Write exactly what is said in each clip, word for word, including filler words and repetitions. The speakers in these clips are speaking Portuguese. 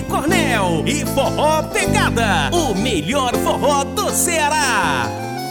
Tony Cornel e Forró Pegada, o melhor forró do Ceará.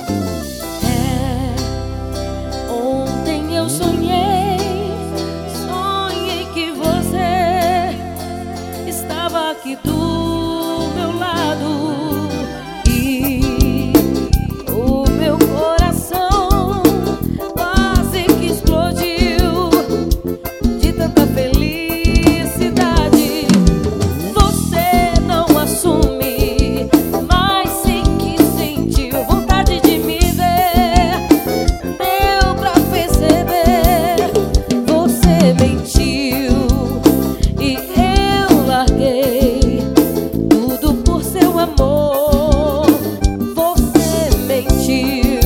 É, ontem eu sonhei, sonhei que você estava aqui do meu lado e o meu coração quase que explodiu de tanta felicidade. Você não assume, mas sei que sentiu vontade de me ver. Deu pra perceber, você mentiu e eu larguei tudo por seu amor. Você mentiu.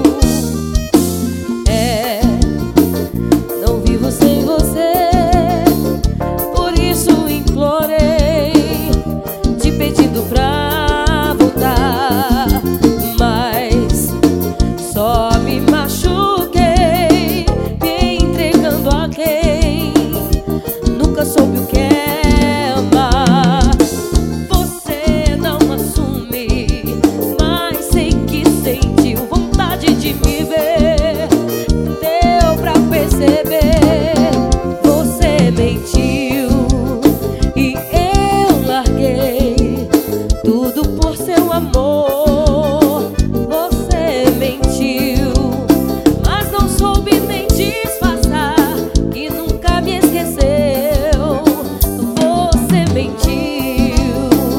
É, não vivo sem você, por isso implorei, te pedindo pra voltar, mas só me machuquei, me entregando a quem nunca soube o que é amar. Você não assume, mas sei que sentiu vontade de me ver. Deu pra perceber, você mentiu e eu larguei tudo por seu amor. Você mentiu, mas não soube nem disfarçar que nunca me esqueceu. Você mentiu.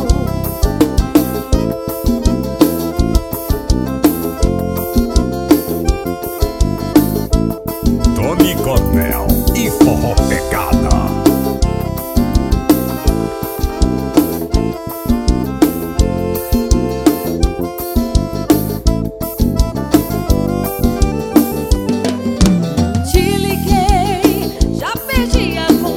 Tony Cornel e Forró Pegada. Te liguei, já perdi a conta